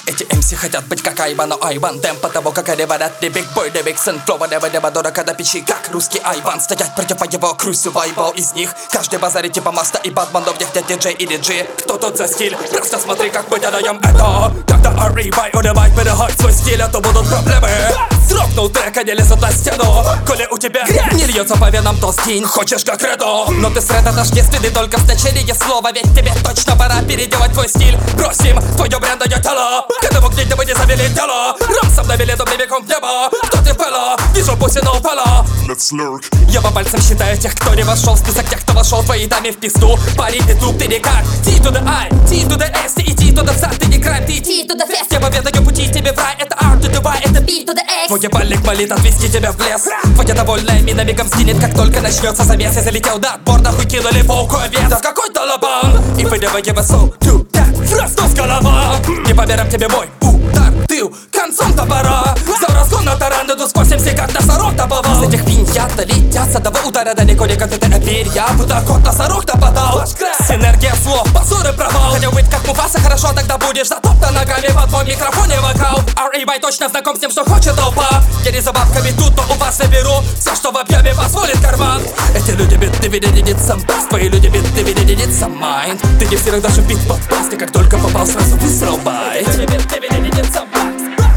Эти MC хотят быть как Айбан, но Айбан Дэм по того, как они говорят, the big boy, the big son. Флова неба дурака до печи, как русский Айбан. Стоять против его крусю вайбал из них. Каждый базарит типа Маста и Батман, но в них нет диджей или джи. Кто тут за стиль? Просто смотри, как мы делаем это. Когда Арибай удавай переход свой стиль, а то будут проблемы. Срокнул трек, они лезут на стену. Коли у тебя не льется по венам, то скинь. Хочешь как Редо, но ты с Редо тождественный только в значении слова. Ведь тебе точно пора переделать твой стиль. Бросим твое брендное тело. К этому где мы не завели дело. Расом навели до прямиком в небо. Кто ты пела? Вижу бусину упала. Let's lurk. Я по пальцам считаю тех, кто не вошел в список тех, кто вошел твоей даме в пизду. Парень, ты туп, ты никак. T to the I, T to the S, и T to the Z, ты не крайм, ты T to the fest. Я победою пути тебе в рай, это R to the Y, это B to the X. Твой ебальник молит отвести тебя в лес. Твоя довольная мина мигом сгинет, как только начнется замес. Я залетел до отбор, нахуй кинули пауку овец. Да в какой-то лобан. И вы never give a soul to that. Разнос голова. Не по мерам тебе бой, удар, тыл, концом топора. За разгон на таран иду сквозь MC, как носорог топовал. С этих пиньят летят с одного удара далеко не как это перья. Будто кот носорог нападал. Синергия слов, позор и провал. Хотел быть как Муфаса, хорошо, тогда будешь затоптан ногами под твой микрофоне вокал. R.A.Y. точно знаком с тем, что хочет толпа. Я не за бабками тут, но у вас наберу все, что в объеме позволит карман. Эти люди биты видят сам бас. Твои люди биты видят сам майнд. Ты не в силах даже бит попасть. И как только попал, сразу высрал байт. Эти люди биты видят сам бас.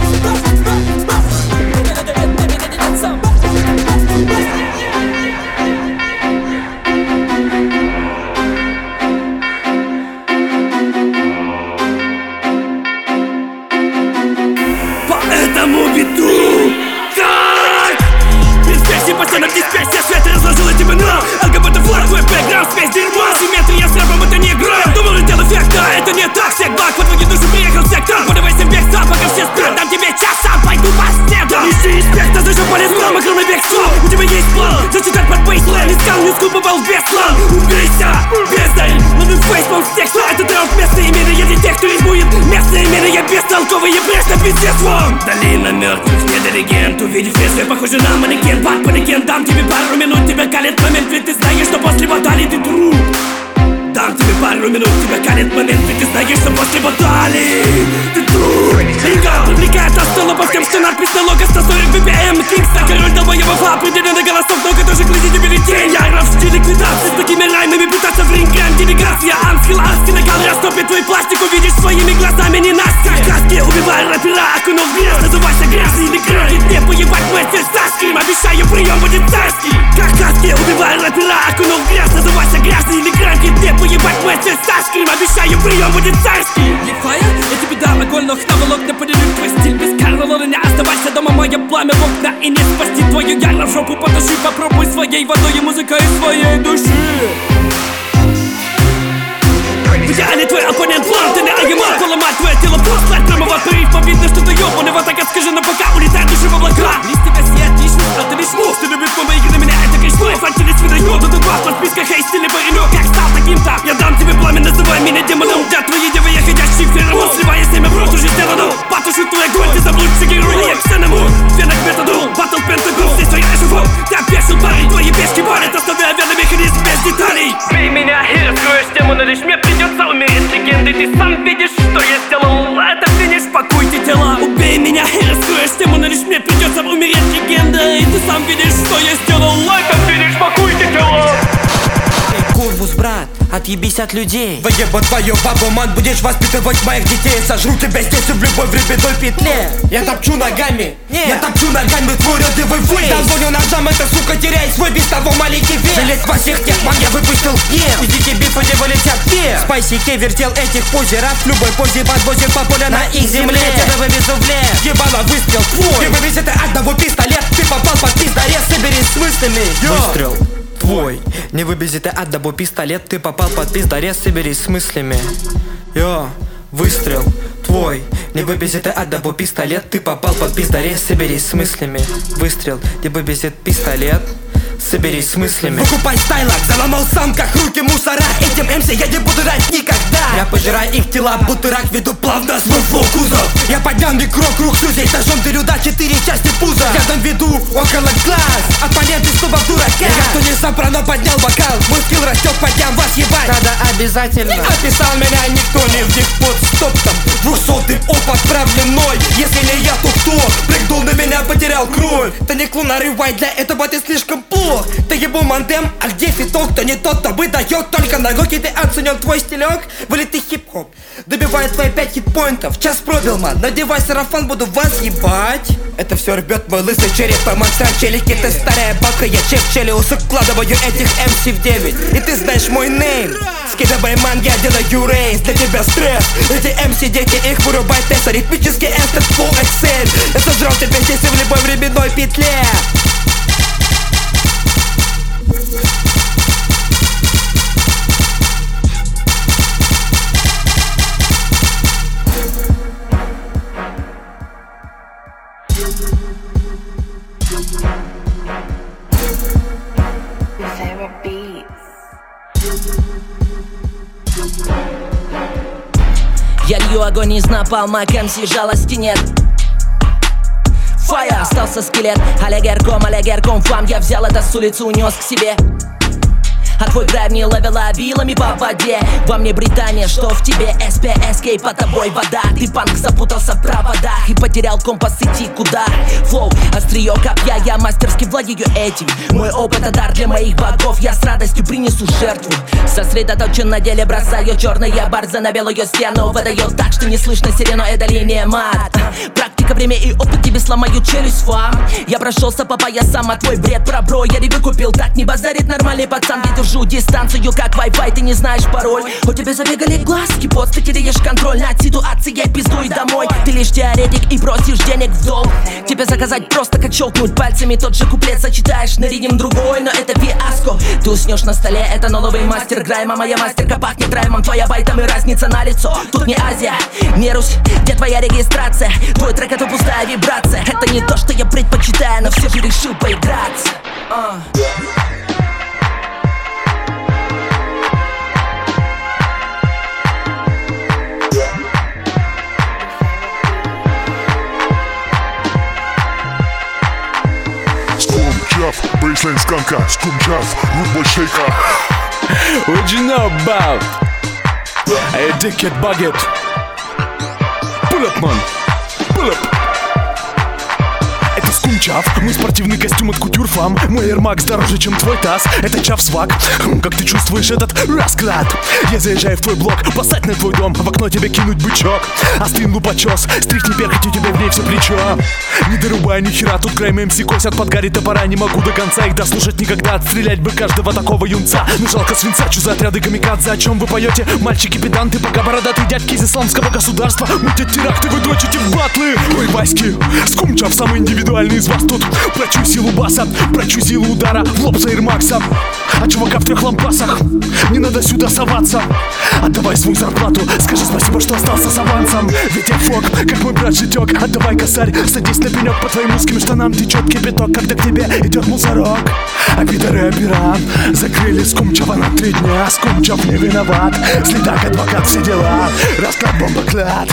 Этому биту так! Дисперсия, пацанов, дисперсия. Свет разложила тебя на ЛГБТ флаг, твой бэкграунд, смесь дерьма. Симметрия с рэпом, это не игра. Думал, летел эффект, а это не так. Всех баг, под ноги душу приехал сектор. Подавайся в бегство, пока все спят. Дам тебе час, сам пойду по снегу. Ищи респекта, зачем полез нам, огромный бег слов. У тебя есть план, зачитать под бейслайн. Искал, не скул, попал в беслан. Убейся, бездарь. Ловлю фейспал с текста, это траут местное имение. Я детек, кто рифмует местное имение. Я бестолковый, я брешь на пиздец вам. Долина мертвых, не до легенд. Увидев вес, я похожа на манекен. Бак по легенд, дам тебе пару минут. Тебя калит момент, ведь ты знаешь, что после баталии ты труп. Дам тебе пару минут, тебя калит момент, ведь ты знаешь, что после баталии ты труп. Легал, привлекает остыло по всем, что надпись налога 140 BPM. Кингстар, король долбоебов, определенный голосов, много тоже глядите бюллетень. Я играл в стиле ликвидации, с такими раймами пытаться в ринг. Гранд делегация, ангел, нагал, растопит твой пластик, увидишь своими глазами не Настя. Краски, убивай рэпера, окунул в грязь, называйся грязный или грязь. Не поебать мастер Старским, обещаю, прием будет царский. Краски, убивай рэпера, окунул в грязь, называйся грязный или грязь. Не поебать мастер Старским, обещаю, прием будет царский. Ефая, я тебе дам огонь, но хнаволок не поделю твой стиль. Без Карла не оставайся дома, мое пламя в окна. И не спасти твою ярло в жопу потуши. Попробуй своей водой и музыкой своей души. В идеале твой оппонент план, ты не агимат. Поломать твое тело, послать прямо в отрыв. Видно, что ты ёбаный, вот так скажи, но пока улетает души в облака. Лист тебя сияет личность, а ты лишь мув. Ты любишь помы, игры на меня, это кайф. Инфантили свиноёд, ты два по списках, эй, стиле паренёк. Как стал таким-то? Я дам тебе пламя, называй меня демоном. Для твоей девы я ходящий феромон. Сливая семя в рот, уже сделано. Потушу твой огонь, ты заблудший герой. Я ксеномон, венок метадрон. Батл пентагон, здесь твой эшефон. Ты опешил парень, твои пешки варят. Оставляя верный механизм без деталей. Бей меня и раскроешь тему, но лишь мне придется умереть легенды. Ты сам видишь, что я сделал. Это финиш, пакуйте тела. Убей меня и раскроешь тему, но лишь мне придется умереть легендой. Ты сам видишь, что я сделал. Это финиш, пакуйте тела. Курвус, брат, отъебись от людей. Выеба твою бабу, ман, будешь воспитывать моих детей. Сожру тебя здесь в любой временной петле. Я топчу ногами, я топчу ногами твой рядовый вейс. Дозвоню ножам, эта сука теряет свой без того маленький вес. Жалеть во всех тех, ман, я выпустил гнев. Идите бифы, не вылетят вверх. Спайси Кей вертел этих позеров. В любой позе подвозит по полю на их земле. Тебя вывезу в лес, ебало выстрел твой. Ты вывез это одного пистолет. Ты попал под пистолет, соберись с мыслями. Выстрел твой. Не выбези ты одного пистолет. Ты попал под пиздорез, соберись с мыслями. Выстрел твой. Не выбези ты одного пистолет. Ты попал под пиздорез, соберись с мыслями. Выстрел, не выбезет пистолет. соберись с мыслями. Выкупай стайлок, заломал сам, как руки мусора. Этим МС я не буду дать никогда. Я пожираю их тела, будто рак, веду плавно свой флоу кузов. Я поднял микро, круг сузей, ножом дырю до 4 части пуза. Рядом веду около глаз, оппоненты снова в дурака. Я кто не сопрано поднял бокал, мой скилл растет, подням вас ебать. Надо обязательно. Описал меня никто, не вник под стоп-там. 200-й опыт правленной. Если не я, то кто? Прыгнул на меня, потерял кровь. Ты не клон, нарывай, для этого ты слишком плох. Ты ебу мандем, а где фиток? Кто не тот, кто выдает только на гоки. Ты оценен твой стилек, вылитый хип-хоп. Добивает твои 5 хитпоинтов. Час пробил, ман, надевай сарафан, буду вас ебать. Это все рвет мой лысый череп, помонстра челики. Ты старая бабка, я чек челиус. Укладываю этих МС в 9. И ты знаешь мой нейм. Скидывай ман, я делаю рейс. Для тебя стресс. Эти МС дети, их вырубай тест. Аритмический эстет, флоу эксель. Я сожрал тебя здесь в любой временной петле. Я лью огонь из напалма, МС жалости нет. Фая, остался скелет. Олегерком, фам. Я взял это с улицы, унес к себе. А твой драйв не ловила вилами по воде. Во мне Британия, что в тебе СПС, кей, по тобой вода. Ты панк запутался в проводах и потерял компас, идти куда. Флоу, острие копья, я мастерски владею этим. Мой опыт — это дар для моих богов. Я с радостью принесу жертву. Сосредоточен на деле, бросаю черные барзы на белую стену. Выдает так, что не слышно сирену, это линия мат. Практика, время и опыт, тебе сломаю челюсть, фам. Я прошелся по поясам, а твой бред про бро я не выкупил. Так не базарит нормальный пацан, я держу дистанцию, как Wi-Fi, ты не знаешь пароль. У тебя забегали глазки, пост, ты теряешь контроль над ситуацией, пиздуй домой. Ты лишь теоретик и просишь денег в долг. Тебе заказать просто, как щелкнуть пальцами. Тот же куплет зачитаешь на ритм другой, но это фиаско. Ты уснешь на столе, это новый мастер грайма. Моя мастерка пахнет раймом, твоя байтом и разница на лицо. Тут не Азия, не Русь, где твоя регистрация? Твой трек — это пустая вибрация. Это не то, что я предпочитаю, но все же решил поиграться. Baseline skanka, skumchav, root boy shaker. What you know about a dickhead baguette? Pull up, man, pull up. Это Скумчав, мой спортивный костюм от Кутюр Фам. Мой Air Max дороже, чем твой таз. Это Чав Свак. Как ты чувствуешь этот расклад? Я заезжаю в твой блок, посадь на твой дом, в окно тебе кинуть бычок. Острин лупочес, стрихни перхоть, у тебя в ней все плечо. Не дорубай ни хера, тут крайм МС косят под гарри топора. Не могу до конца их дослушать никогда. Отстрелять бы каждого такого юнца. Ну жалко свинца, чё за отряды камикадзе? О чем вы поете? Мальчики-педанты, пока бородатые дядьки из исламского государства мутят теракты, вы дрочите в батлы. Ой, Васьки, Скумчав самый индивидуальный из вас тут. Прочу силу баса, прочу силу удара в лоб за Эрмакса. А чувака в 3 лампасах, не надо сюда соваться. Отдавай свою зарплату, скажи спасибо, что остался с авансом. Ведь я фок, как мой брат Житек. Отдавай косарь, садись на пенек, по твоим узким штанам течет кипяток, когда к тебе идет мусорок. А пидоры опера закрыли Скумчава на 3 дня. Скумчав не виноват, следак, адвокат, все дела. Расклад, бомба-клад.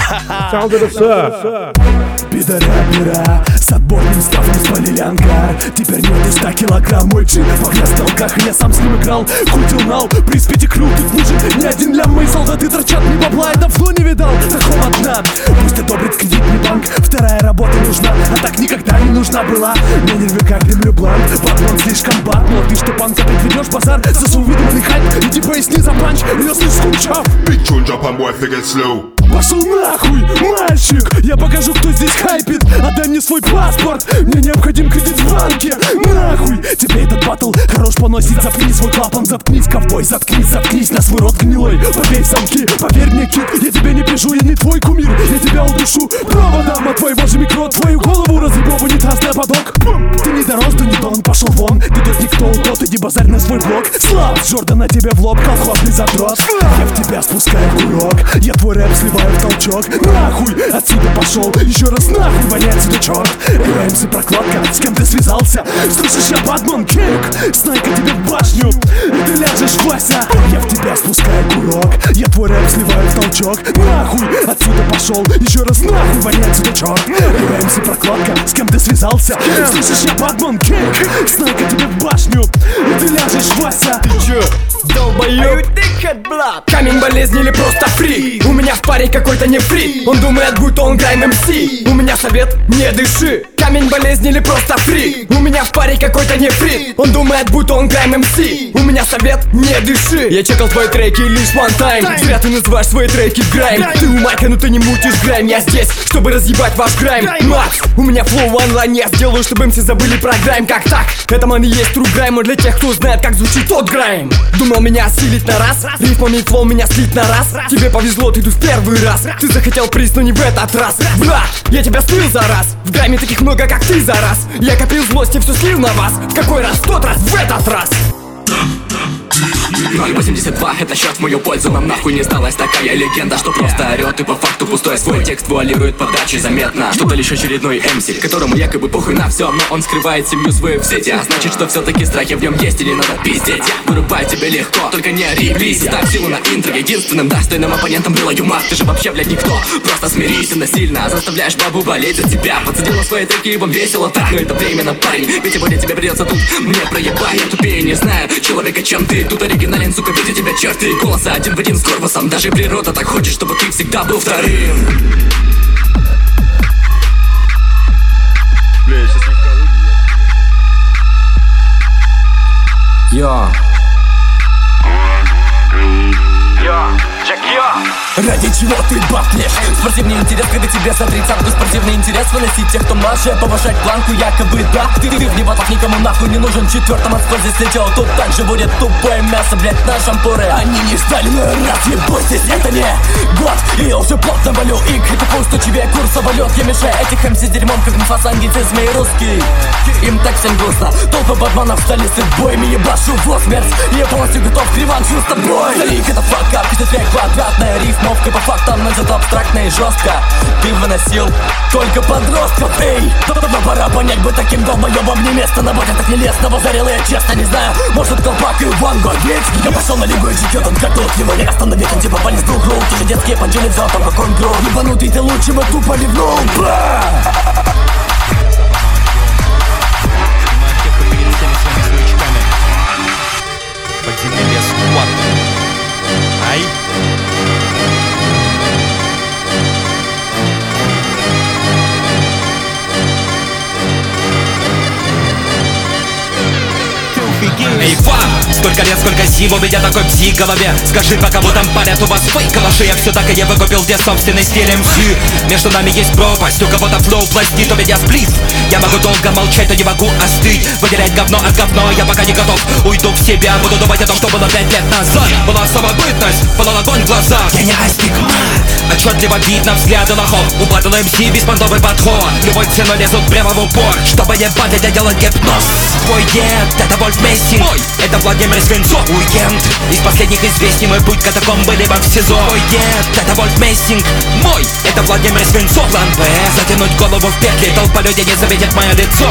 Пидоры опера с отборным ставом спалили ангар. Теперь нет и 100 килограмм. Мой джин в огне столках, и я сам с ним играл. Крутил нал, при спите крюк, тут нужен не один лям. Мои солдаты торчат, мне бабла я давно не видал. Такого одна, пусть одобрит кредитный банк. Вторая работа нужна, а так никогда не нужна была. Мне нервы как дымлю бланк. Батман слишком бат, но ты что, панк, опять ведешь базар за свой выдуманный хайп? Иди поясни за панч, если Скумчав. Big tune drop and boy forget slow. Пошел нахуй, мальчик! Я покажу, кто здесь хайпит. Отдай мне свой паспорт, мне необходим кредит в банке. Нахуй! Тебе этот батл хорош поносить. Заткни свой клапан, заткнись, ковбой. Заткнись на свой рот гнилой. Побей в замки, поверь мне, кит. Я тебя не пишу, я не твой кумир. Я тебя удушу проводом от твоего же микро. Твою голову разъебу в унитазный подок. Ты не дорос, ты не дон, пошел вон. Ты тут никто, тот иди базарь на свой блок. Слав Джордана тебе в лоб, колхозный задрот. Я в тебя спускаю курок, я твой рэп сливаю в толчок. Нахуй, отсюда пошел, еще раз нахуй, воняет сюда черт. МС прокладка, с кем ты связался? Слышишь, я Бадман Кинг, снайка тебе в башню, и ты ляжешь, Вася. Я в тебя спускаю курок, я твой рэп сливаю в толчок. Нахуй, отсюда пошел, еще раз нахуй, вали отсюда, черт. Я МС прокладка, с кем ты связался? Слышишь, я Бадман Кинг, снайка тебе в башню, и ты ляжешь, Вася. Ты чё, долбоёб? Камень болезни или просто фри? У меня в паре какой-то не фри. Он думает, будто он грайм МС. У меня совет, не дыши. Камень болезни или просто фри? У меня в паре какой-то не фри. Он думает, будто он грайм МС. У меня совет, не дыши. Я чекал твои треки лишь one time. Зря ты называешь свои треки грайм. Ты у Майка, но ты не мутишь грайм. Я здесь, чтобы разъебать ваш грайм. Макс, у меня флоу онлайн. Я сделаю, чтобы МС забыли про грайм. Как так? Это man и есть true грайм. И для тех, кто знает, как звучит тот грайм. Думал меня осилить на раз, рифмами и флоу меня слить на раз. Тебе повезло, ты тут в первый раз. Ты захотел приз, но не в этот раз. Брат, я тебя слил за раз. В грайме таких много, как ты за раз. Я копил злость и все слил на вас. В какой раз? В тот раз, в этот раз. 082, это счет в мою пользу. Нам нахуй не сдалась такая легенда, что просто орет и по факту пустой. Свой текст вуалирует подачи заметно. Что-то лишь очередной МС, которому якобы похуй на все, но он скрывает семью свою в сети. А значит, что все-таки страхи в нем есть или надо пиздеть. Вырубай тебе легко, только не ори, плиз. Ставь силу на интро, единственным достойным оппонентом был юмор. Ты же вообще, блядь, никто, просто смирись насильно. Заставляешь бабу болеть за тебя. Подсадила свои треки, и вам весело так. Но это временно, парень, ведь сегодня тебе придется тут мне проебать. Я тупее не знаю человека, чем ты. Тут оригинален, сука, видя тебя черты. Голоса один в один с корпусом. Даже природа так хочет, чтобы ты всегда был вторым. Бля, я сейчас не в Калуге. Йо. Ради чего ты бахнешь? Спортивный интерес, когда тебе за тридцатку. Спортивный интерес выносить тех, кто младше. Повышать планку, якобы да. Ты в невотах никому нахуй не нужен. Четвертом отстой здесь летел. Тут также будет тупое мясо, блять, на шампуры. Они не ждали, но раз ебустись, это не год. И я уже плотно валю и критику устойчивее курса валет. Я мешаю этих МС дерьмом, как инфосангитизм и русский. Им так всем грустно. Толпы бадманов стали с боями. Ебашу в смерть. Я полностью готов к реваншу с тобой. Старик, это факап, пишет трек квадратная рифмовка по фактам, но это абстрактно и жестко. Ты выносил только подростков. Эй, давно пора понять, бы таким долбоебом не место. На боте так нелестно, возорел я честно не знаю. Может, колпак и Ванго, ведь я пошел на лигу и чекет, он катут. Его не остановить, он типа полез в углу. Те же детские панчили в золотом, как он гру. Ебанутый ты лучше бы тупо ливнул. Подземный лес, вот. Ай. Эй, фак! Сколько лет, сколько зим, у меня такой пси в голове. Скажи, по кому там парят, у вас фейк калаши. Я все так и не выкупил, где собственный стиль МС. Между нами есть пропасть, у кого-то флоу пластит, у меня сплит. Я могу долго молчать, но не могу остыть. Выделять говно от говно, я пока не готов. Уйду в себя, буду думать о том, что было 5 лет назад. Была самобытность, пылал огонь в глазах. Я не астигмат. Отчетливо видно взгляды лохов. У батл МС беспонтовый подход. Любой ценой лезут прямо в упор, чтобы не падать, а делать гипноз. Твой дед, это Вольф Мессинг. Мой, это Владимир Свинцов. Уикенд, из последних известий мой путь катакомбы либо в СИЗО. Твой дед, это Вольф Мессинг. Мой, это Владимир Свинцов. План Б, затянуть голову в петли. Толпа людей не заметит мое лицо.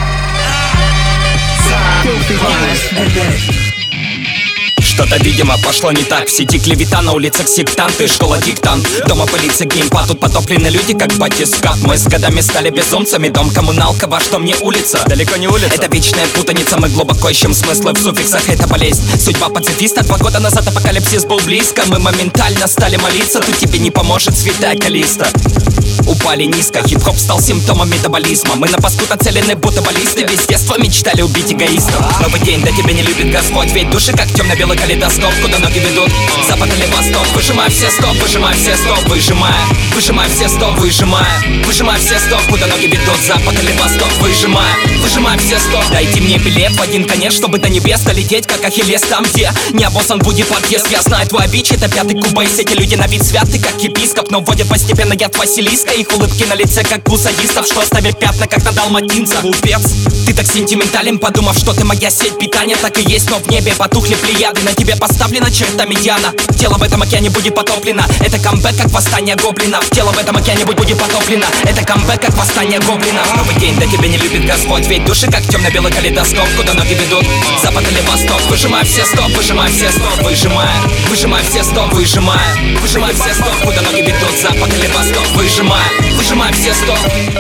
Что-то, видимо, пошло не так. В сети клевета, на улицах сектанты, школа диктант. Дома полиция, геймпад, тут потоплены люди, как батискаф. Мы с годами стали безумцами, дом коммуналка, во что мне улица? Далеко не улица. Это вечная путаница, мы глубоко ищем смыслы в суффиксах, это болезнь. Судьба пацифиста, 2 года назад апокалипсис был близко. Мы моментально стали молиться, тут тебе не поможет святая Калиста. Упали низко, хип-хоп стал симптомом метаболизма. Мы на паску нацелены, будто баллисты. Весь детство мечтали убить эгоистов. Новый день, да тебя не любит Господь. Ведь души как темно-белый калейдоскоп. Куда ноги ведут, запад или восток. Выжимай все стоп, выжимай все стоп, выжимай. Выжимай все стоп, выжимай. Выжимай все стоп, куда ноги ведут, запад или восток. Выжимай, выжимай все стоп. Дайте мне билет в один конец, чтобы до небес долететь, как Ахиллес. Там, где не обоссан будет подъезд. Я знаю твой обич, это 5-й кубейс. Эти люди на вид святы, как епископ, но вводят постепенно яд Василиска. А их улыбки на лице, как у садистов, что оставят пятна, как на далматинца. Глупец, ты так сентиментален, подумав, что ты моя сеть питания. Так и есть, но в небе потухли плеяды. На тебе поставлена черта медиана. Тело в этом океане будет потоплено. Это камбэк, как восстание гоблинов. Тело в этом океане будет потоплено. Это камбэк, как восстание гоблинов. Новый день, да тебя не любит Господь. Ведь души, как темно-белый калейдоскоп. Куда ноги ведут, запад или восток. Выжимай все стоп, выжимай все стоп. Выжимай все стоп, выжимай все стоп. Куда ноги ведут, запад или восток. Выжимай все стоп.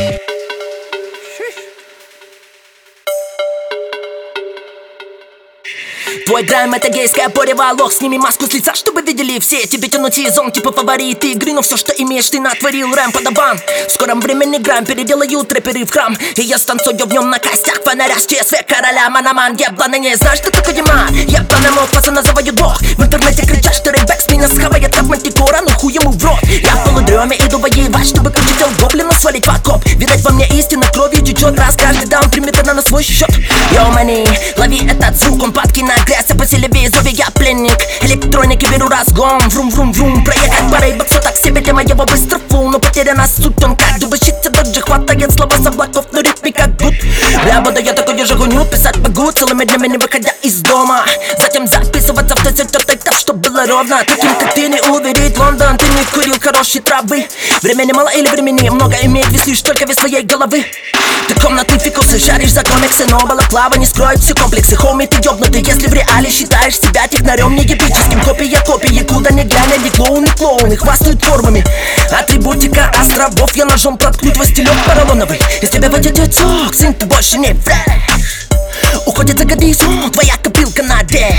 Твой грайм — это гейская пореволок. Сними маску с лица, чтобы видели все. Тебе тянуть сезон, типа фаворит игры. Но все, что имеешь, ты натворил, рэм подаван. В скором времени грайм переделают рэперы в храм. И я станцую в нем на костях фонаря с ЧСВ короля Манаман. Ебланы не знаешь, что такое диман. Ебланы мог, пацана заводит бог. В интернете кричат, что рэпбэк с меня схавает как мантикора. Ну хуй ему в рот. Я в полудреме иду воевать, чтобы ключить гоблина свалить в окоп. Видать, во мне истина кровью течет. Раз каждый даун примет это на свой счет. Йоу, мани, лови этот звук, он падки на грязь. А по телевизору я пленник электроники, беру разгон. Врум-врум-врум, проехать парой боксов так себе для моего быстро фул. Но потеряна суть, он как дубощица доджи. Хватает слова с облаков, но ритме как гуд. Бля, буду я такой же гоню, писать могу целыми днями, не выходя из дома. Затем записываться в ТЗ-4 так, чтоб было ровно. Таким как ты не уверит Лондон, ты не курил хорошей травы. Времени мало или времени много иметь, веслишь только вес своей головы. Ты комнатный фикус и жаришь за комиксы, но балаклава не скроет все комплексы. Хоми, ты ёбнутый, если в реале считаешь себя технарем неебическим. Копия копии, куда не глянь, они клоуны хвастают формами. Атрибутика островов, я ножом проткну твой стилек поролоновый. Из тебя выйдет отек, сын, ты больше не флэш. Уходит за горизонт, твоя копилка на день.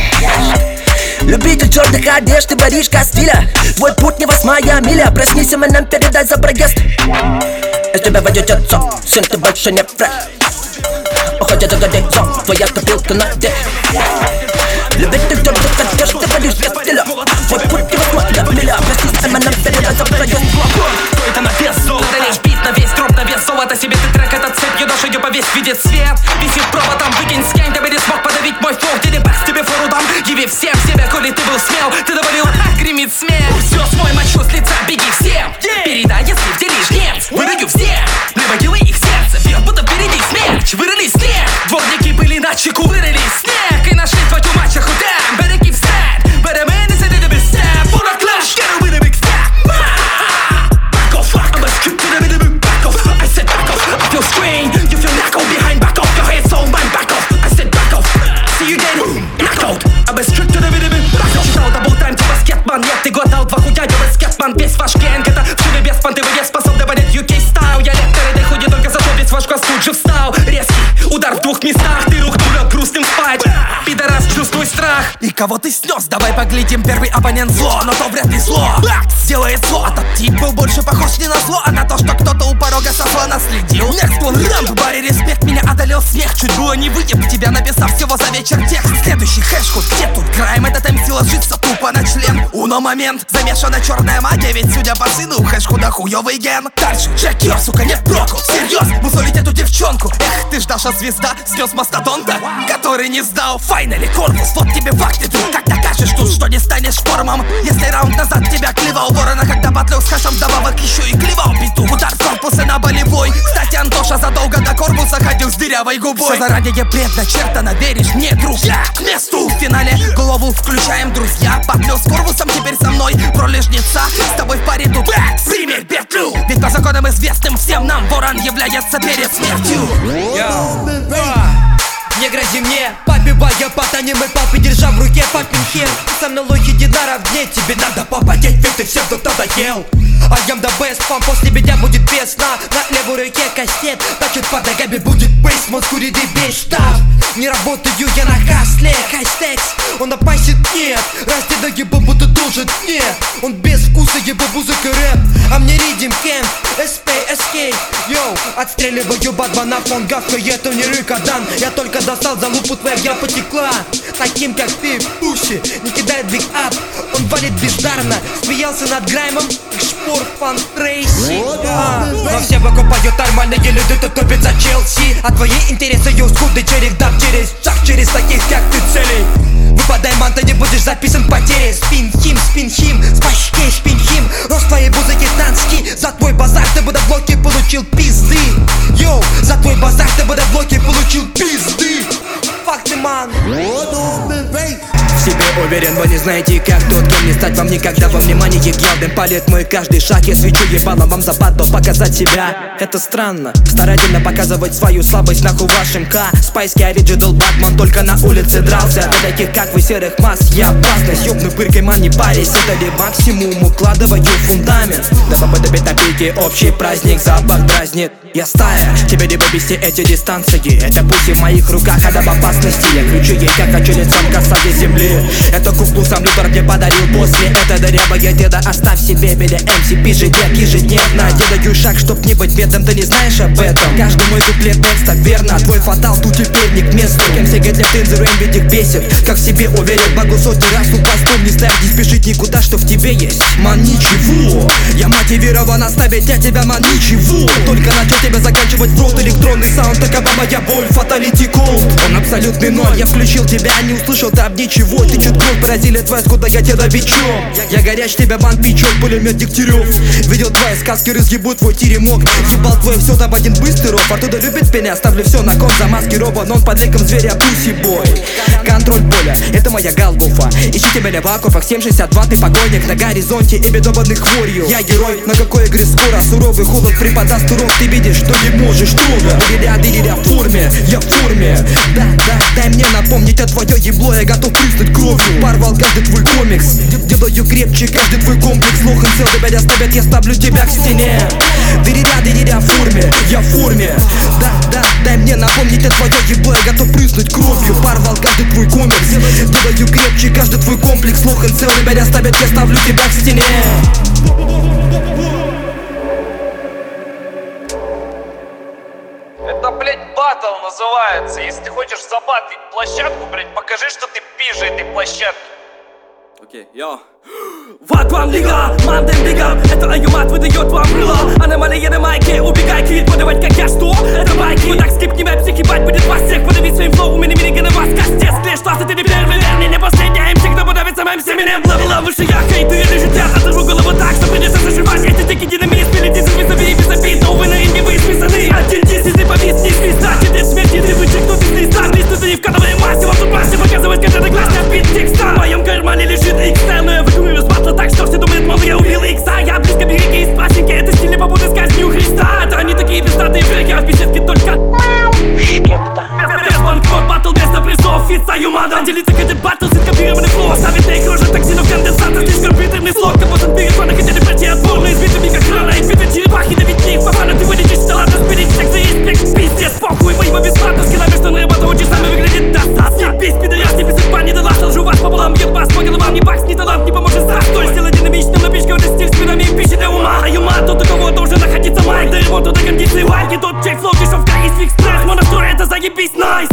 Любитель черных одежд, ты воришка стиля. Твой путь не 8-я миля, проснись и нам передай за проезд. Из тебя выйдет отцом, сын, ты больше не фреш. Уходит за горизонт, твоя копилка на день. Любитель черных одежд, ты воришка стиля. Твой путь не 8-я миля, проснись и нам передай за проезд. Это на вес золота, лишь бит на весь труп, на вес золота. Себе ты трек, этот цепью душою повесь, видит свет. Висит проводом, выкинь скань, ты не смог подавить мой флоу. Где бэкс, тебе фору дам, яви всем себя, коли ты был смел. Ты довалил, гремит смех. Все смой мочу с лица, беги всем. Передай, если в деле жнец, вырыгю все. Неводилы их сердце, бьет, будто впереди смерч. Вырыли снег, дворники были на чеку, вырыли снег. И нашли твою мачеху, damn, better keep stand. Better man is a little bit sad. Pull a clash, get a with a big stack. Back off, I'm a scoop to the middle, back off. I said back off, I feel strain. You feel knock out behind, back off. Your head's on mine, back off. I said back off, see you then, knock out. I'm a scoop to the middle, back off. Читал double time, типа скетман. Нет, ты глотал два худядева скетман. Весь ваш гэнг, это вшивый без понты. Вы не способны понять UK стайл. Я лектор этой худи, только зато весь ваш класс тут же встал. Резкий удар в двух местах, ты рухнул от грустным спать. Пидорас, чувствуй страх. И кого ты снес? Давай поглядим, первый оппонент зло, но то вряд ли зло. Сделает зло, а тот тип был больше похож не на зло, а на то, что кто-то у порога со зла наследил. Next one round, в баре респект, меня одолел смех. Чуть было не выйдет тебя, написав всего за вечер текст. Следующий хэшхуд, где тут грайм? Этот МС ложится тупо на член. Уно момент, замешана черная магия, ведь судя по сыну у хэшхуда хуёвый ген. Дальше, Джекер, сука, нет проку, всерьез, мусолить эту девчонку. Эх, ты ж наша звезда, снес мастодонта, который не сдал. Файнали корпус, вот тебе факты, ты как докажешь тут, что не станешь формом. Если раунд назад тебя клевал ворона, когда батлил с хэшем добавок еще и клевал биту. Удар в корпус и на болевой. Кстати, Антоша задолго до корпуса ходил с дырявой губой. Все заранее предначертано, веришь мне, друг? Я к месту в финале, голову включаем, друзья. Батлил с корпусом, теперь со мной пролежница. С тобой в паре тут, пример петлю. Ведь по законам известным всем нам ворон является перед смертью. Не грози мне, побивая ботанем и папы, держа в руке папин хер. Со мной лохи динара в дне, тебе надо попадеть, ведь ты всем тут надоел. I am the best, фан, после меня будет песня. На левой руке кастет, значит под ногами будет бейс. Мозгу ряды без штаб. Не работаю я на хасле, хай-стекс. Он на пасе нет, расти ноги будто должен нет. Он без вкуса, ебу музыка рэп, а мне ридим кэмп, СП, SK. Йоу, отстреливаю бадмана, фон гавкает, он не рыкодан. Я только достал за лупу твоя, я потекла. Таким как ты, пуши, не кидает биг ап. Он валит бездарно, смеялся над граймом, как шпор фан Трейси. Но все покупают нормальные люди, тут топит за Челси. А твои интересы юскуды черик дам через шаг, через таких как ты целей. Выпадай, манта, не будешь записан потери. Спин хим, с пачкой, шпин хим. Рост твоей музыки танский, за твой базар ты бы давно блоке получил пизды. Йоу, за твой базар ты бы до блоке получил пизды. Факты, ман. В себе уверен, вы не знаете как. Тот, кем не стать вам никогда. Во внимание главным палит мой каждый шаг. Я свечу ебало вам за батл показать себя. Это странно, старательно показывать свою слабость нахуй вашим К. Спайский оригинал Батман только на улице дрался. Для таких как вы серых масс я праздность. Ёбну пыркой, ман, не парись. Это ли максимум, укладываю фундамент. Да попадать на пике, общий праздник, запах дразнит. Я стая, тебе не вывести эти дистанции. Это пусть и в моих руках, а в опасности. Я кричу ей, как хочу лицом касаться земли. Это куклу сам Лютер мне подарил после. Это дырявая деда, оставь себе беля МС. Пишет дед ежедневно. Делаю шаг, чтоб не быть бедным, ты не знаешь об этом. Каждый мой куплет текста верно. Твой фатал тут теперь не к месту. Кем все get left in the rain, ведь их бесит. Как в себе уверен, могу сотни раз упасть. Не ставь, не спешить никуда, что в тебе есть. Ман, ничего. Я мотивирован оставить от тебя, ман, ничего. Только начал тебя заканчивать в рот. Электронный саунд, такова моя боль. Fatality Cold, он абсолютный ноль. Я включил тебя, не услышал там ничего. Ты чуть кровь, поразили твоя скуда, я тебя бичом. Я горяч, тебя ман, пичок, пулемет Дегтярев. Видел твои сказки, разъебут твой теремок. Ебал твой все там один быстрый ров. Оттуда любит меня, ставлю все на кон, замаскирован. Он под леком зверя, пуси бой. Контроль поля, это моя Голгофа. Ищите меня в окопах, 762, ты покойник на горизонте и бедованных хворью. Я герой, но какой игры скоро. Суровый холод преподаст урок, ты видишь, что не можешь трудно. Дыря в форме, я в форме. Да, дай мне напомнить о твое ебло. Я готов прыснуть кровью, порвал каждый твой комикс. Делаю крепче каждый твой комплекс. Лох и цел, тебя оставят, я ставлю тебя к стене. Дыря в форме, я в форме. Да, дай мне напомнить о твое ебло. Я готов прыснуть кровью, порвал каждый твой комикс. Делаю крепче каждый твой комплекс. Лох и цел, тебя оставят, я ставлю тебя к стене. Это, блять, батл называется. Если ты хочешь забатлить площадку, блять, покажи, что ты пижа этой площадки. Окей, йо. Вот вам лига, мандем бигап. Это аюмат выдает вам рыло. Аномалия на майке, убегай, килит, подавать как я, что? Это майки. Вот так скипни мэпс, ебать будет вас всех. Подавить своим флоу, мини-мини на вас костец. Клеш, что ты не первый, верни, не последняя МС, кто подавится моим семенем. Левела выше я, хейт, ты или житя. Оторву голову так, что придется заживать. Эти дикие динамит, спилите, визави, без обид. Но вы на ринге, вы списаны. Один дис, если повис, не свиста. Тебе смерти, ты вычеркнут из листа. Листу не в кадровой массе, вам тут массе показывать, каждый глаз на бит текста. В моем кармане лежит икста, но я выкурю с батла так, что все думают, мол, я убил икса. Я близко береги из праздники, это стильный побуды с казнью Христа. Это они такие пиздатые фреки, а в беседке только без банкрот, батл, место призов, фица, юмада. Делится гаджет батл, с инкопированных флоу. Ставит на их рожек токсинов конденсатор. Слишком приторный слог, как будто перезвоны хотели пройти отборные. Избитыми как рана, и битвы черепахи, давить них. Фафана, ты вылечишь, талант, распилить всех за респект. Пиздец, похуй, вы его бесплатно. Скилла между на работу, часами выглядит досадно. Пись, пидорас, не без бани, да лаштал, жу вас пополам. Бьет бас по головам, ни бакс, ни талант, не поможет за столь. Стиль динамичным, напичкан стиль с пинами и пищи для ума. А юма, тут у кого должен находиться майк. До ремонта, до кондиции вайки. Тот чек, флоу, дешевка и фикс пресс. Монастор, это заебись, найс.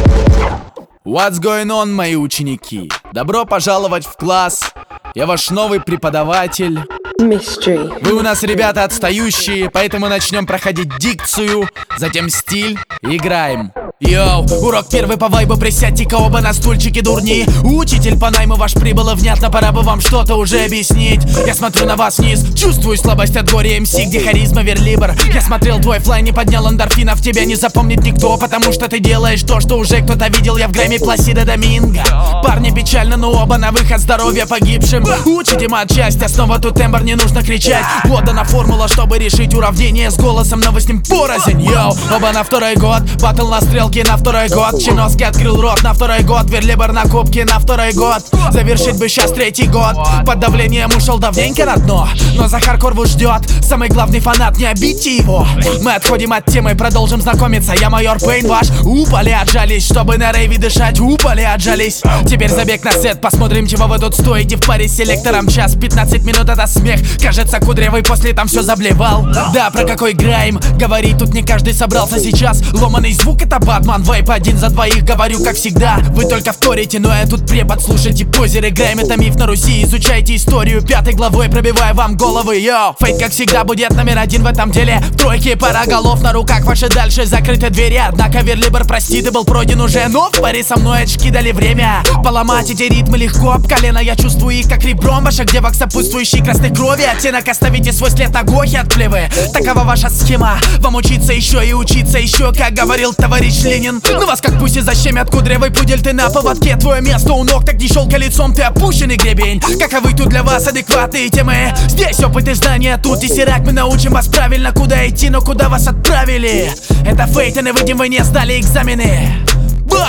What's going on, мои ученики? Добро пожаловать в класс. Я ваш новый преподаватель. Mystery. Вы у нас, ребята, отстающие, поэтому начнем проходить дикцию, затем стиль и играем. Йоу, урок первый по вайбу, присядьте-ка оба на стульчики, дурни. Учитель по найму ваш прибыл, и внятно пора бы вам что-то уже объяснить. Я смотрю на вас вниз, чувствую слабость от горя МС, где харизма, верлибр. Я смотрел твой флайн, не поднял эндорфинов, тебя не запомнит никто, потому что ты делаешь то, что уже кто-то видел. Я в грамме Пласида Доминго. Парни печально, но оба на выход, здоровья погибшим. Учите матчасть, основа тут тембр, не нужно кричать. Вот она формула, чтобы решить уравнение с голосом, но вы с ним порознь. Йоу, оба на второй год, батл на стрелке на второй год. Чиноски открыл рот на второй год, верлибр на кубке на второй год. Завершить бы сейчас третий год. Под давлением ушел давненько на дно, но за хардкор ждет самый главный фанат, не обидьте его. Мы отходим от темы, продолжим знакомиться. Я майор Пейн ваш, упали отжались, чтобы на рейве дышать, упали отжались. Теперь забег на сет, посмотрим, чего вы тут стоите. В паре с селектором час, 15 минут это смех. Кажется, кудрявый после там все заблевал. Да, про какой грайм говорить тут не каждый собрался сейчас. Ломаный звук это бар. Батман, вейп один за двоих, говорю как всегда. Вы только вторите, но я тут препод. Слушайте позеры, грэм, это миф на Руси. Изучайте историю 5 главой, пробивая вам головы. Йоу, фейт как всегда будет номер один в этом деле. В тройке пара голов на руках, ваши дальше закрыты двери. Однако верлибр, прости, ты был пройден уже. Но в паре со мной очки дали время. Поломать эти ритмы легко об колено. Я чувствую их как ребром ваших девок, сопутствующий красной крови. Оттенок оставите свой след на гохе от плевы. Такова ваша схема. Вам учиться еще и учиться еще, как говорил товарищ Ленин. Ну вас как пусть и защемят кудрявый пудель. Ты на поводке, твое место у ног. Так не щелкай лицом, ты опущенный гребень. Каковы тут для вас адекватные темы? Здесь опыт и знания, тут и сирак. Мы научим вас правильно, куда идти, но куда вас отправили. Это фейт, и не выйдем, вы не сдали экзамены. Ба!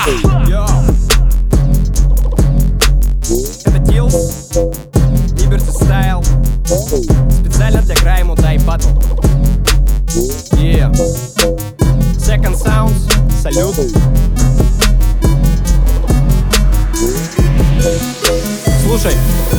Это Дилс, Liberty Style. Специально для Грайму дай батл. Yeah. Second Sounds, салют. Слушай.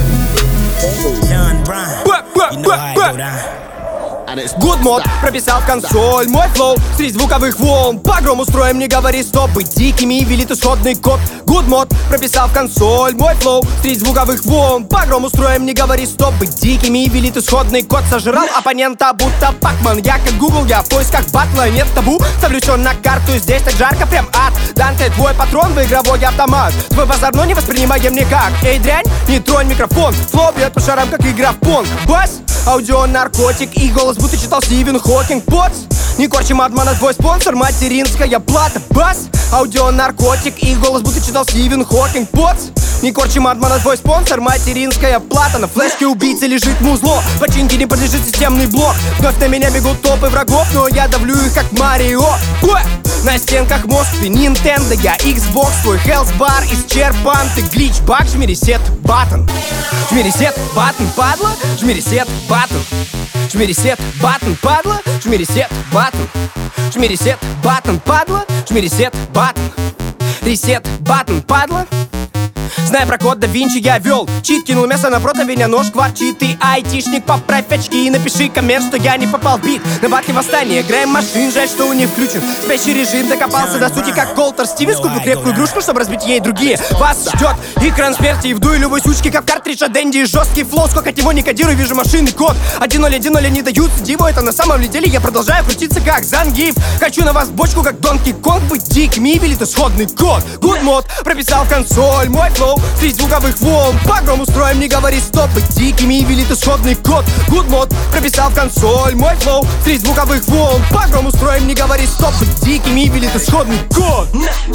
Good Mod прописал в консоль мой флоу среди звуковых волн. Погром устроим, не говори стоп. Быть дикими велит исходный код. Good Mod прописал в консоль мой флоу среди звуковых волн. Погром устроим, не говори стоп. Быть дикими велит исходный код. Сожрал оппонента будто Пакман. Я как Google, я в поисках батла. Нет табу, ставлю все на карту. Здесь так жарко, прям ад. Данте, твой патрон в игровой автомат. Твой базар, но не воспринимаем никак. Эй, дрянь, не тронь микрофон. Флоу бьет по шарам, как игра в понг. Бас, аудио, наркотик и голос, будто читал Стивен Хокинг. Поц, не корчим адмана, твой спонсор, материнская плата. Бас, аудио, наркотик и голос, будто читал Стивен Хокинг. Поц, не корчим адмана, твой спонсор, материнская плата. На флешке убийцы лежит музло, починке не подлежит системный блок. Вновь на меня бегут топы врагов, но я давлю их как Марио. На стенках мозг, ты Nintendo, я Xbox, твой Health Bar исчерпан. Ты глич, баг, жми ресет, баттон. Жми ресет, баттон, падла, жми ресет, баттон. Жми ресет, баттон, падла, жми ресет, баттон. Жми ресет, баттон, падла, жми ресет, баттон. Ресет, баттон, падла. Зная про код да Винчи, я вел чит, кинул мясо на противень, а нож кварчит. Ты айтишник, поправь очки и напиши коммент, что я не попал в бит. На батле восстание, играем машин, жаль, что не включен спящий режим. Докопался до сути, как Колтер Стивенс. Куплю крепкую игрушку, чтобы разбить ей другие. Вас ждет экран смерти, и вдуй любой сучки, как картридж от Дэнди. Жесткий флоу, сколько от него не кодирую, вижу машинный код. 1-0, 1-0, не даются диву, это на самом ли деле я продолжаю крутиться, как Зангиев. Хочу на вас бочку, как Донки Конг. Быть дикими велит исходный код. Good Mod прописал в консоль мой флоу среди звуковых волн. Погром устроим, не говори стоп. Быть дикими велит исходный код. Good Mod прописал в консоль мой флоу среди звуковых волн. Погром устроим, не говори стоп. Быть дикими велит исходный код.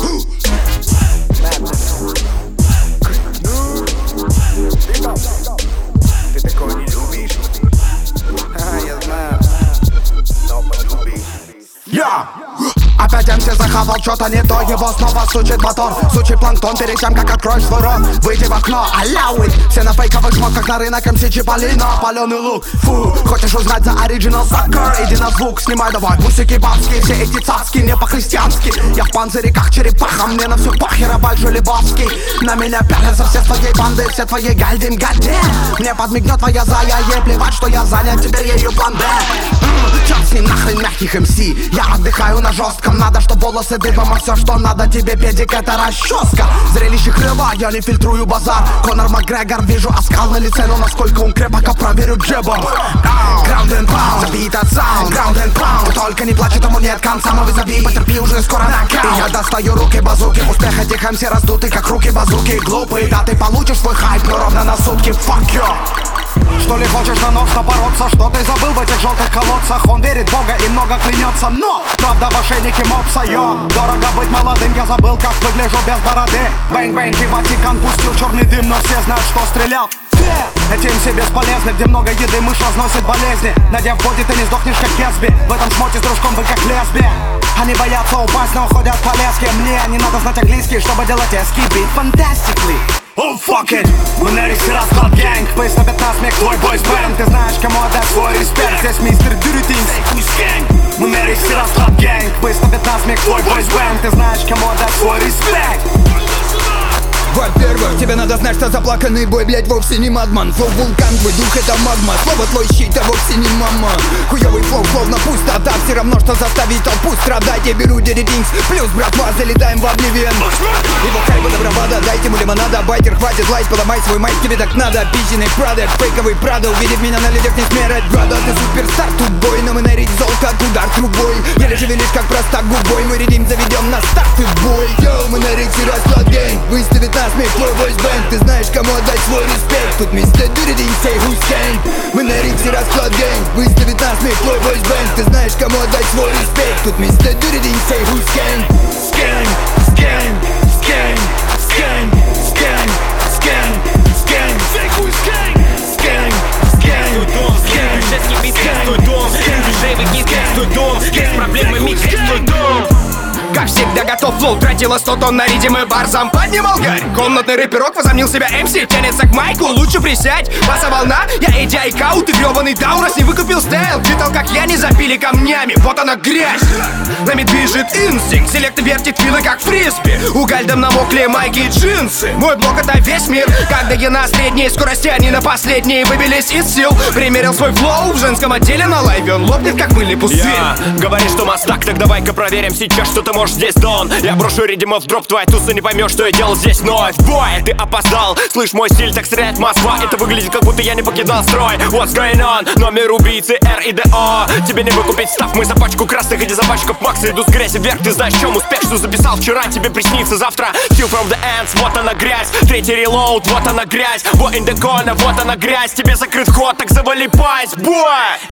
Ты такого не любишь? Я знаю. Но полюбишь. Опять МС захавал что-то не то, его снова сучит мотор. Сучий планктон перед тем, как откроешь свой рот. Выйди в окно, allow it. Все на фейковых шмотках, на рынок МС Чиполлино. Паленый лук, фу, хочешь узнать за оригинал сакер? Иди на звук, снимай давай, бусики бабские. Все эти цацки не по-христиански. Я в панцире как черепаха, мне на всю похер, а Бальжу Лебовский. На меня пялятся все твоей банды, все твои гальдин гаде. Мне подмигнет твоя зая, ей плевать, что я занят, теперь ею план Б. Черт с ним нахрен мягких МС. Я отдыхаю на жестком, надо, чтоб волосы дыбом, а все, что надо тебе, педик, это расческа. Зрелище крыла, я не фильтрую базар. Конор Макгрегор, вижу оскал на лице, но насколько он крепок, а проверю джебом. Ground and pound, забей этот саунд. Ground and pound, только не плачь, этому нет конца. Но вы забей, потерпи, уже скоро нокаут. И я достаю руки базуки, успех этих МС раздуты, как руки базуки. Глупые, да ты получишь свой хайп, но ровно на сутки, fuck you. Что ли хочешь на нос напороться? Что ты забыл в этих желтых колодцах? Он верит в Бога и много клянется, но правда в ошейнике мопса, йо. Дорого быть молодым, я забыл, как выгляжу без бороды. Бэнг-бэнг и Ватикан пустил черный дым, но все знают, что стрелял. Эти МС бесполезны, где много еды, мышь разносит болезни. Надев боди, ты не сдохнешь, как Гетсби. В этом шмоте с дружком вы как лесби. Они боятся упасть, но уходят по леске. Мне не надо знать английский, чтобы делать эскиби. Fantastically. Oh fuck it, мы на рейсе расклад гэнг. Пейс на 15 мег, твой бойс бэнд. Ты знаешь, кому отдать свой респект. Здесь мистер Дюритинс. Мы на рейсе расклад гэнг. Пейс на 15 мег, твой бойс бэнд. Ты знаешь, кому отдать свой респект. Во-первых, тебе надо знать, что заплаканный бой, блять, вовсе не мадман. Флоу вулкан, твой дух это магма. Слово твой щит, а вовсе не мама. Хуёвый флоу, словно пустота. Все равно, что заставить толпу страдать. Я беру деревинс, плюс, братва, залетаем в обливион. Его хайба добровада, дайте ему лимонада. Байтер, хватит лайт, поломай свой майк, тебе так надо. Обиженный продакт, фейковый Прада. Увидев меня на людях, не смерать, брата. Ты суперстар, тупой, но мы на рейд зол, как удар трубой. Еле шевелишь, как простак губой. Мы редим, заведем на старт и в бой. Йоу, мы на рейде расклад гэнг. Выставит нас миг, твой войс-бэнк. Ты знаешь, кому отдать свой респект. Тут мистер Дюридин, say who's gang. Мы на рейде расклад гэнг. Выставит нас миг, твой войс-бэнк. Ты знаешь, кому отдать свой респект. Тут мистер Дюридин, say who's gang. Скэнг, скэнг, скэнг, скэнг, скэнг, скэнг, скэнг, say who's gang. Скэнг, скэнг, скэнг, Жесткий бит, твой дом. Диджей выкид, твой дом. Без проблемы микс, твой дом. Как всегда готов флоу, тратила 100 тонн на ридим и барзам. Поднимал гарь, комнатный рэперок возомнил себя МС. Тянется к майку, лучше присядь. Баса волна, я Эдди Айкау. Ты грёбаный Даурос, не выкупил стайл. Видал, как я не забили камнями, вот она грязь. Нами движет инстинкт, селект вертит вилы, как фрисби. Угальдом намокли майки и джинсы. Мой блок это весь мир, когда я на средней скорости, они на последней выбились из сил. Примерил свой флоу в женском отделе на лайве, он лопнет, как мыльный пузырь. Говоришь, что мастак, так давай-ка проверим сейчас, что ты можешь здесь, Дон. Я брошу ридимов дроп, твоя туса не поймешь, что я делал здесь вновь. Бой, ты опоздал, слышь, мой стиль так стреляет Москва. Это выглядит, как будто я не покидал строй. What's going on? Номер убийцы R и DO. Тебе не выкупить став, мы за пачку красных или за пачку Макса иду с грязи вверх. Ты знаешь, в чем успех, что записал вчера, тебе приснится завтра. Steal from the ends, вот она грязь. Третий релоуд, вот она грязь. Boy in the corner, вот она грязь. Тебе закрыт ход, так завали пасть, бой.